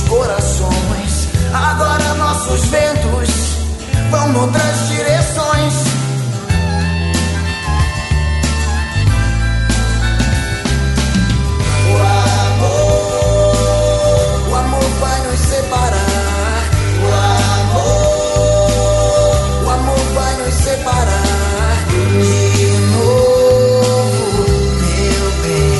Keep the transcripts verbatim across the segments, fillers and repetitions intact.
corações. Agora nossos ventos vão noutras direções. O amor, o amor vai nos separar. O amor, o amor vai nos separar de novo, meu bem.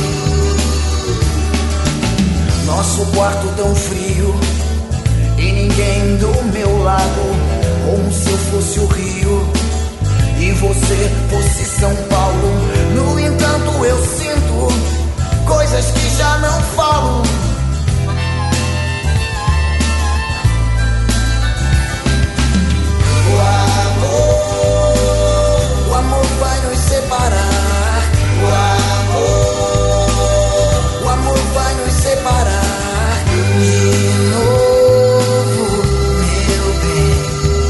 Nosso quarto tão frio e ninguém do meu lado, como se eu fosse o Rio e você fosse São Paulo. No entanto eu sinto coisas que já não falo. O amor, o amor vai nos separar. O amor, o amor vai nos separar de novo, meu bem.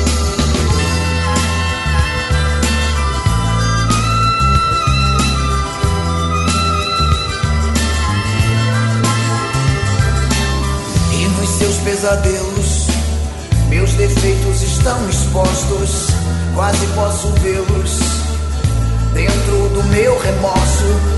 E nos seus pesadelos, meus defeitos estão expostos. Quase posso vê-los dentro do meu remorso.